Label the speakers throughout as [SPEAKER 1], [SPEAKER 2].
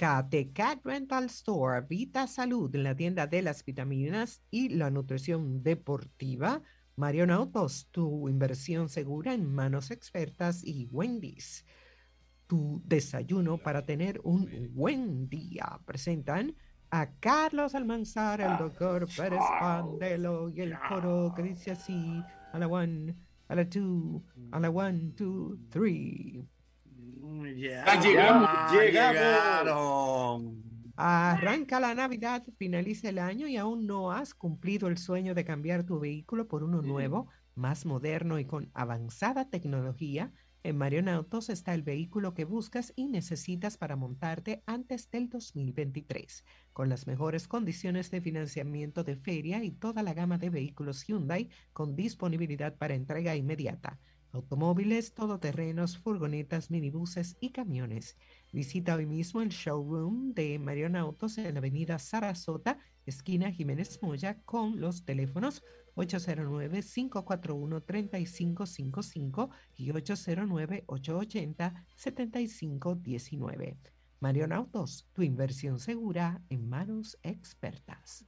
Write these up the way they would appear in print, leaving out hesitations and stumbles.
[SPEAKER 1] The Cat Rental Store, Vita Salud, en la tienda de las vitaminas y la nutrición deportiva. Marion Autos, tu inversión segura en manos expertas, y Wendy's, tu desayuno para tener un buen día. Presentan a Carlos Almanzar, el doctor Pérez Pandelo y el coro que dice así: a la one, a la two, a la one, two, three.
[SPEAKER 2] Ya llegamos, llegamos.
[SPEAKER 3] Llegaron.
[SPEAKER 1] Arranca la Navidad, finaliza el año y aún no has cumplido el sueño de cambiar tu vehículo por uno nuevo, más moderno y con avanzada tecnología. En Marion Autos está el vehículo que buscas y necesitas para montarte antes del 2023, con las mejores condiciones de financiamiento de feria y toda la gama de vehículos Hyundai con disponibilidad para entrega inmediata. Automóviles, todoterrenos, furgonetas, minibuses y camiones. Visita hoy mismo el showroom de Marion Autos en la avenida Sarasota, esquina Jiménez Moya, con los teléfonos 809-541-3555 y 809-880-7519. Marion Autos, tu inversión segura en manos expertas.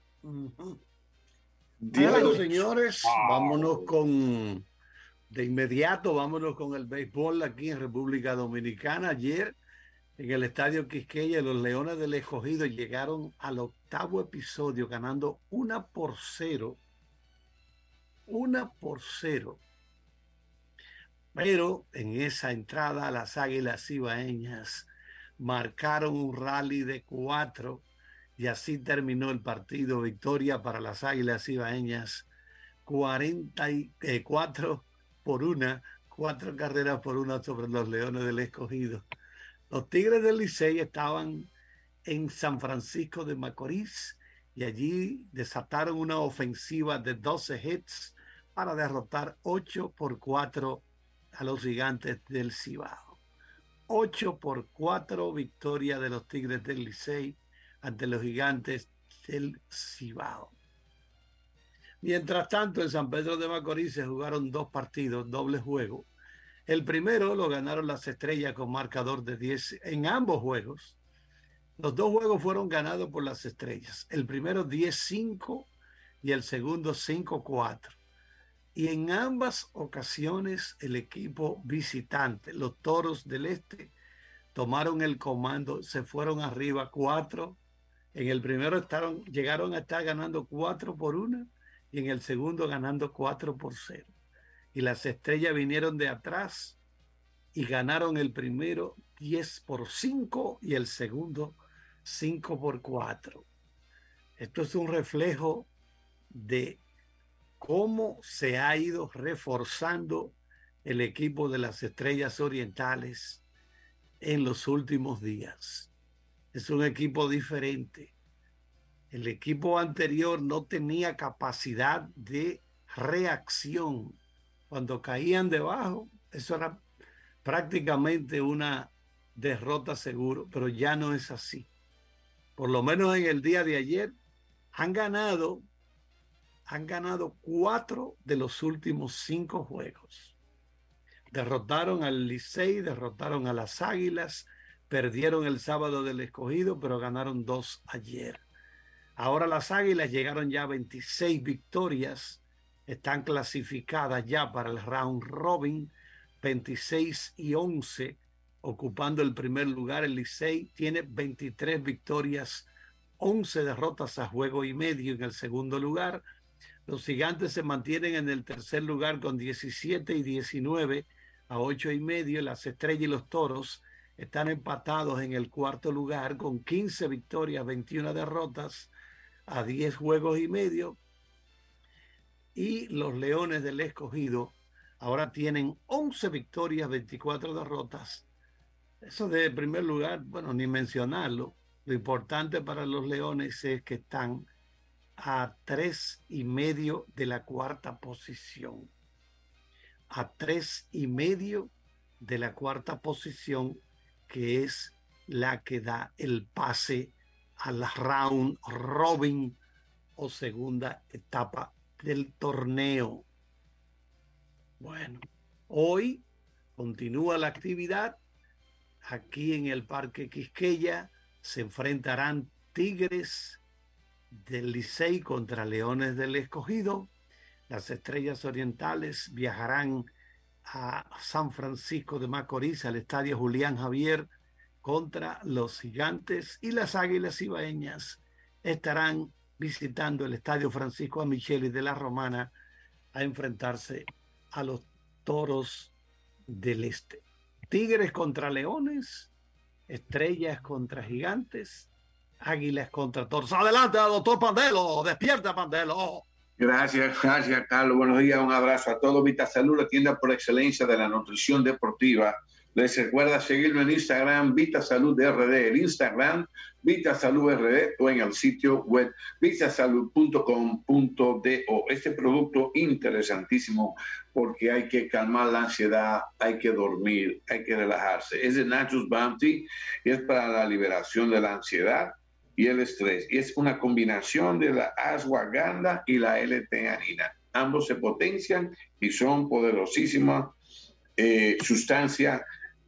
[SPEAKER 2] Bueno, señores, vámonos de inmediato, vámonos con el béisbol aquí en República Dominicana. Ayer, en el Estadio Quisqueya, los Leones del Escogido llegaron al 8º episodio ganando 1-0. 1-0. Pero en esa entrada las Águilas Cibaeñas marcaron un rally de 4 y así terminó el partido. Victoria para las Águilas Cibaeñas, 44-1, 4 carreras por 1 sobre los Leones del Escogido. Los Tigres del Licey estaban en San Francisco de Macorís y allí desataron una ofensiva de 12 hits para derrotar 8-4 a los Gigantes del Cibao. 8-4 victoria de los Tigres del Licey ante los Gigantes del Cibao. Mientras tanto, en San Pedro de Macorís se jugaron 2 partidos, doble juego. El primero lo ganaron las Estrellas con marcador de 10 en ambos juegos. Los 2 juegos fueron ganados por las Estrellas. El primero 10-5 y el segundo 5-4. Y en ambas ocasiones el equipo visitante, los Toros del Este, tomaron el comando, se fueron arriba 4. En el primero llegaron a estar ganando 4-1 y en el segundo ganando 4-0. Y las Estrellas vinieron de atrás y ganaron el primero 10-5 y el segundo 5-4. Esto es un reflejo de cómo se ha ido reforzando el equipo de las Estrellas Orientales en los últimos días. Es un equipo diferente. El equipo anterior no tenía capacidad de reacción. Cuando caían debajo, eso era prácticamente una derrota seguro, pero ya no es así. Por lo menos en el día de ayer han ganado 4 de los últimos 5 juegos. Derrotaron al Licey, derrotaron a las Águilas, perdieron el sábado del Escogido, pero ganaron 2 ayer. Ahora las Águilas llegaron ya a 26 victorias, están clasificadas ya para el round robin, 26-11, ocupando el primer lugar. El Licey tiene 23 victorias, 11 derrotas a juego y medio en el segundo lugar. Los Gigantes se mantienen en el tercer lugar con 17-19 a 8 y medio. Las Estrellas y los Toros están empatados en el cuarto lugar con 15 victorias, 21 derrotas a 10 juegos y medio. Y los Leones del Escogido ahora tienen 11 victorias, 24 derrotas. Eso de primer lugar, bueno, ni mencionarlo. Lo importante para los Leones es que están a 3.5 de la cuarta posición. A 3.5 de la cuarta posición, que es la que da el pase al round robin o segunda etapa del torneo. Bueno, hoy continúa la actividad aquí en el Parque Quisqueya. se enfrentarán Tigres del Licey contra Leones del Escogido. Las Estrellas Orientales viajarán a San Francisco de Macorís, al Estadio Julián Javier, contra los Gigantes, y las Águilas Ibaeñas estarán visitando el Estadio Francisco A. Micheli de la Romana a enfrentarse a los Toros del Este. Tigres contra Leones, Estrellas contra Gigantes, Águilas contra Toros. Adelante, doctor Pandelo, despierta, Pandelo.
[SPEAKER 3] Gracias, Carlos. Buenos días, un abrazo a todos. VitaSalud, la tienda por excelencia de la nutrición deportiva. Les recuerda seguirlo en Instagram, VitaSalud RD, el Instagram, VitaSalud RD, o en el sitio web vitasalud.com.do. Este producto interesantísimo porque hay que calmar la ansiedad, hay que dormir, hay que relajarse. Es de Nature's Bounty y es para la liberación de la ansiedad y el estrés. Y es una combinación de la ashwagandha y la L-teanina. Ambos se potencian y son poderosísimas sustancias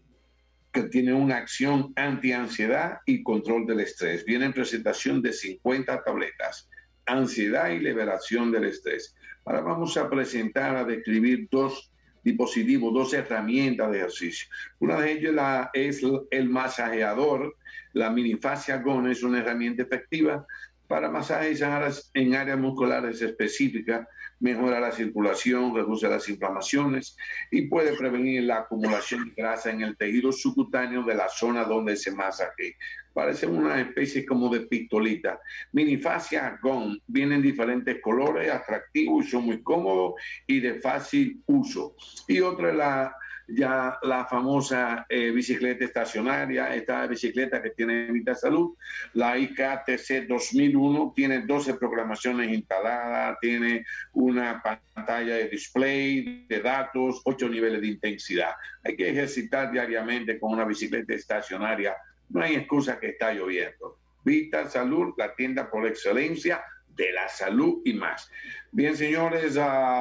[SPEAKER 3] que tienen una acción anti-ansiedad y control del estrés. Viene en presentación de 50 tabletas. Ansiedad y liberación del estrés. Ahora vamos a presentar, a describir dos dispositivos, dos herramientas de ejercicio. Una de ellas es el masajeador. La Minifascia Gone es una herramienta efectiva para masajes en áreas musculares específicas, mejora la circulación, reduce las inflamaciones y puede prevenir la acumulación de grasa en el tejido subcutáneo de la zona donde se masaje. Parece una especie como de pistolita. Minifascia Gone viene en diferentes colores, atractivos y son muy cómodos y de fácil uso. Y otra es la famosa bicicleta estacionaria, esta bicicleta que tiene VitaSalud, la IKTC 2001, tiene 12 programaciones instaladas, tiene una pantalla de display de datos, 8 niveles de intensidad. Hay que ejercitar diariamente con una bicicleta estacionaria, no hay excusa que está lloviendo. VitaSalud, la tienda por excelencia de la salud y más. Bien, señores,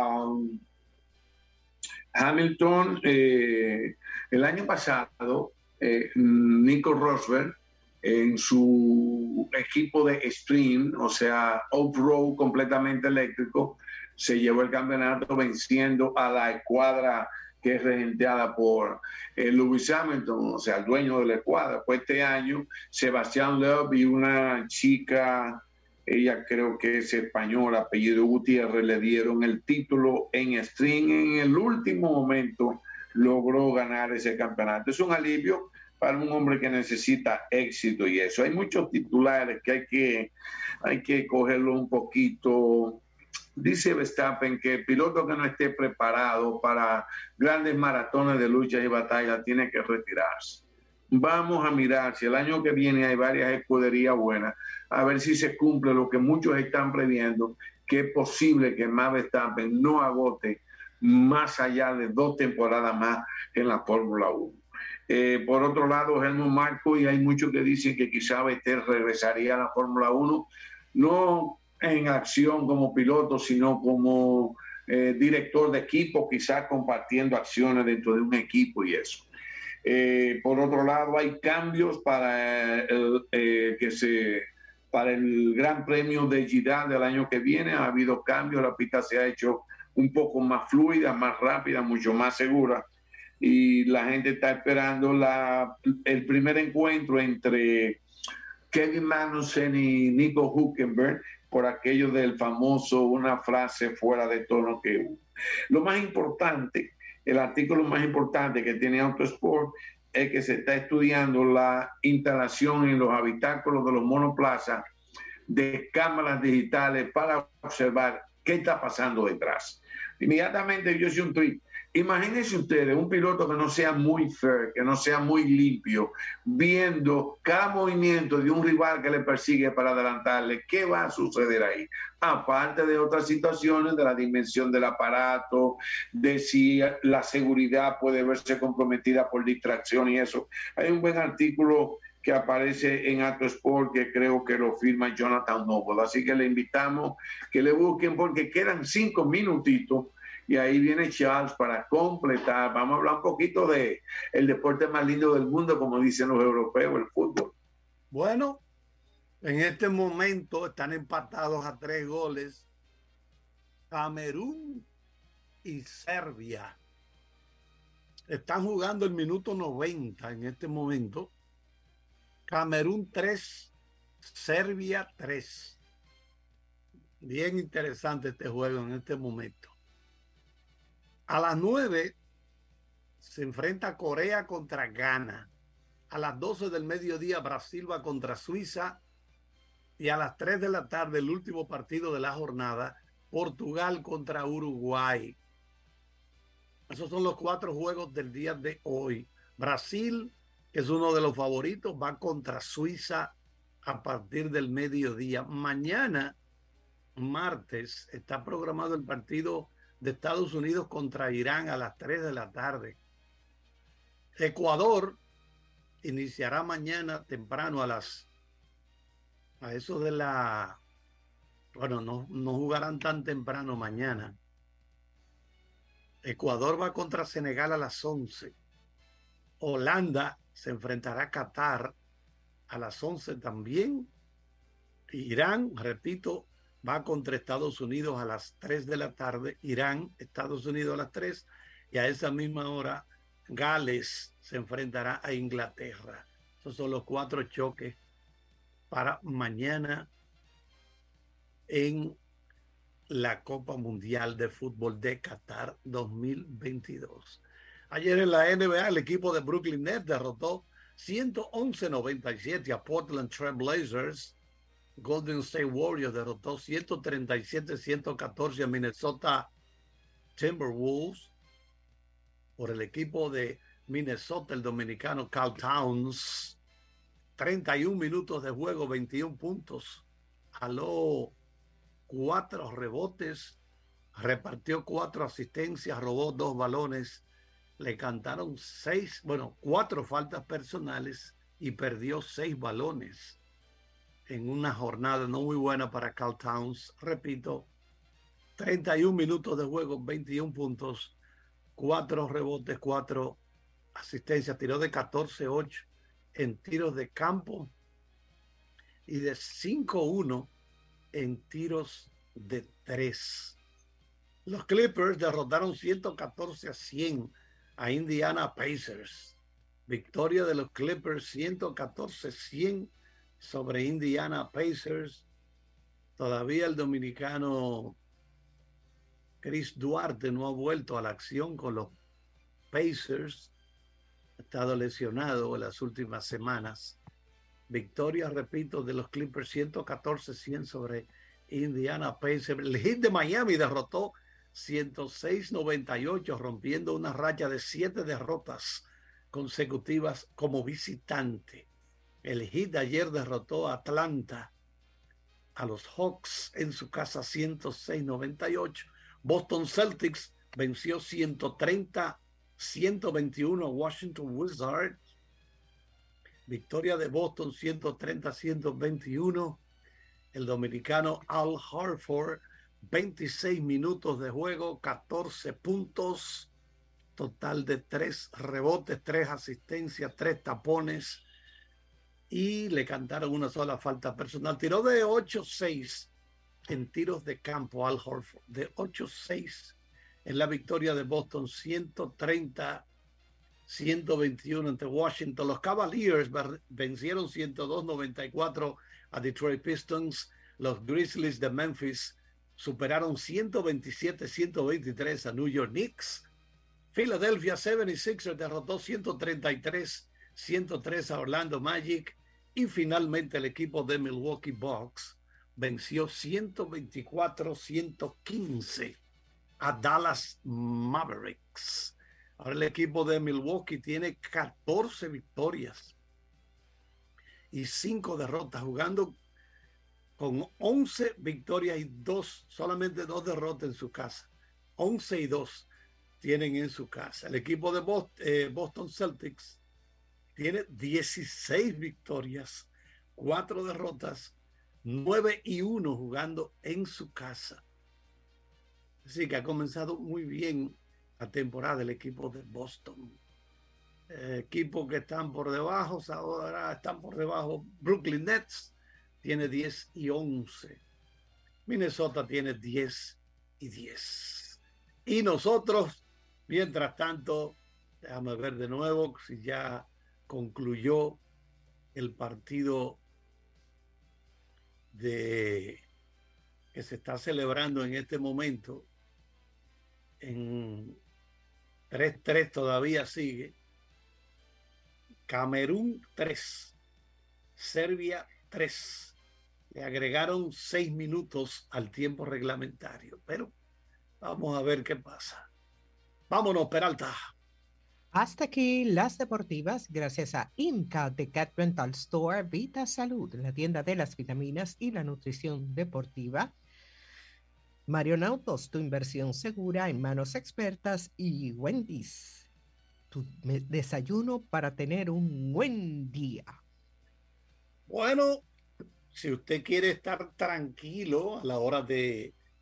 [SPEAKER 3] Hamilton, el año pasado, Nico Rosberg, en su equipo de Stream, o sea, off-road completamente eléctrico, se llevó el campeonato venciendo a la escuadra que es regenteada por Lewis Hamilton, o sea, el dueño de la escuadra. Pues este año, Sebastián Loeb y una chica, ella creo que es española, apellido Gutiérrez, le dieron el título en Stream. En el último momento logró ganar ese campeonato. Es un alivio para un hombre que necesita éxito y eso. Hay muchos titulares que hay que cogerlo un poquito. Dice Verstappen que el piloto que no esté preparado para grandes maratones de luchas y batallas tiene que retirarse. Vamos a mirar si el año que viene hay varias escuderías buenas, a ver si se cumple lo que muchos están previendo, que es posible que Max Verstappen no agote más allá de 2 temporadas más en la Fórmula 1. Por otro lado, Helmut Marko, y hay muchos que dicen que quizá Vettel regresaría a la Fórmula 1, no en acción como piloto, sino como director de equipo, quizás compartiendo acciones dentro de un equipo y eso. Por otro lado, hay cambios para el Gran Premio de Jeddah del año que viene. Ha habido cambios, la pista se ha hecho un poco más fluida, más rápida, mucho más segura. Y la gente está esperando el primer encuentro entre Kevin Magnussen y Nico Hülkenberg, por aquello del famoso una frase fuera de tono que hubo. Lo más importante, el artículo más importante que tiene Autosport es que se está estudiando la instalación en los habitáculos de los monoplazas de cámaras digitales para observar qué está pasando detrás. Inmediatamente yo hice un tweet. Imagínense ustedes un piloto que no sea muy fair, que no sea muy limpio, viendo cada movimiento de un rival que le persigue para adelantarle. ¿Qué va a suceder ahí? Aparte de otras situaciones, de la dimensión del aparato, de si la seguridad puede verse comprometida por distracción y eso. Hay un buen artículo que aparece en Autosport que creo que lo firma Jonathan Noble. Así que le invitamos que le busquen porque quedan 5 minutitos. Y ahí viene Charles para completar. Vamos a hablar un poquito de el deporte más lindo del mundo, como dicen los europeos, el fútbol.
[SPEAKER 2] Bueno, en este momento están empatados a 3 goles Camerún y Serbia. Están jugando el minuto 90 en este momento. Camerún 3, Serbia 3. Bien interesante este juego en este momento. A las 9 se enfrenta Corea contra Ghana. A las 12 del mediodía Brasil va contra Suiza. Y a las 3 de la tarde, el último partido de la jornada, Portugal contra Uruguay. Esos son los 4 juegos del día de hoy. Brasil, que es uno de los favoritos, va contra Suiza a partir del mediodía. Mañana, martes, está programado el partido de Estados Unidos contra Irán a las 3 de la tarde. Ecuador iniciará mañana temprano a eso de la... Bueno, no jugarán tan temprano mañana. Ecuador va contra Senegal a las 11. Holanda se enfrentará a Qatar a las 11 también. Irán, repito, va contra Estados Unidos a las 3 de la tarde. Irán, Estados Unidos a las 3. Y a esa misma hora, Gales se enfrentará a Inglaterra. Esos son los 4 choques para mañana en la Copa Mundial de Fútbol de Qatar 2022. Ayer en la NBA, el equipo de Brooklyn Nets derrotó 111-97 a Portland Trail Blazers. Golden State Warriors derrotó 137-114 a Minnesota Timberwolves. Por el equipo de Minnesota, el dominicano Karl Towns, 31 minutos de juego, 21 puntos. Jaló 4 rebotes, repartió 4 asistencias, robó 2 balones, le cantaron 4 faltas personales y perdió 6 balones en una jornada no muy buena para Karl Towns. Repito, 31 minutos de juego, 21 puntos, 4 rebotes, 4 asistencias, tiró de 14-8 en tiros de campo y de 5-1 en tiros de 3. Los Clippers derrotaron 114-100 a Indiana Pacers. Victoria de los Clippers 114-100 sobre Indiana Pacers. Todavía el dominicano Chris Duarte no ha vuelto a la acción con los Pacers. Ha estado lesionado en las últimas semanas. Victoria, repito, de los Clippers 114-100 sobre Indiana Pacers. El Heat de Miami derrotó 106-98, rompiendo una racha de 7 derrotas consecutivas como visitante. El Heat ayer derrotó a Atlanta, a los Hawks en su casa 106-98. Boston Celtics venció 130-121 a Washington Wizards. Victoria de Boston 130-121. El dominicano Al Horford, 26 minutos de juego, 14 puntos, total de 3 rebotes, 3 asistencias, 3 tapones y le cantaron una sola falta personal. Tiró de 8-6 en tiros de campo Al Horford, de 8-6 en la victoria de Boston, 130-121 ante Washington. Los Cavaliers vencieron 102-94 a Detroit Pistons. Los Grizzlies de Memphis superaron 127-123 a New York Knicks. Philadelphia 76ers derrotó 133-103 a Orlando Magic. Y finalmente el equipo de Milwaukee Bucks venció 124-115 a Dallas Mavericks. Ahora el equipo de Milwaukee tiene 14 victorias y 5 derrotas, jugando con 11 victorias y solamente 2 derrotas en su casa. 11-2 tienen en su casa. El equipo de Boston Celtics tiene 16 victorias, 4 derrotas, 9-1 jugando en su casa. Así que ha comenzado muy bien la temporada del equipo de Boston. Equipos que están por debajo, ahora están por debajo. Brooklyn Nets tiene 10-11. Minnesota tiene 10-10. Y nosotros, mientras tanto, déjame ver de nuevo si ya concluyó el partido que se está celebrando en este momento. En 3-3 todavía sigue. Camerún 3, Serbia 3. Le agregaron 6 minutos al tiempo reglamentario, pero vamos a ver qué pasa. Vámonos, Peralta.
[SPEAKER 1] Hasta aquí las deportivas, gracias a IMCA de Cat Rental Store, Vita Salud, la tienda de las vitaminas y la nutrición deportiva. Marionautos, tu inversión segura en manos expertas. Y Wendy's, tu desayuno para tener un buen día.
[SPEAKER 2] Bueno, si usted quiere estar tranquilo a la hora de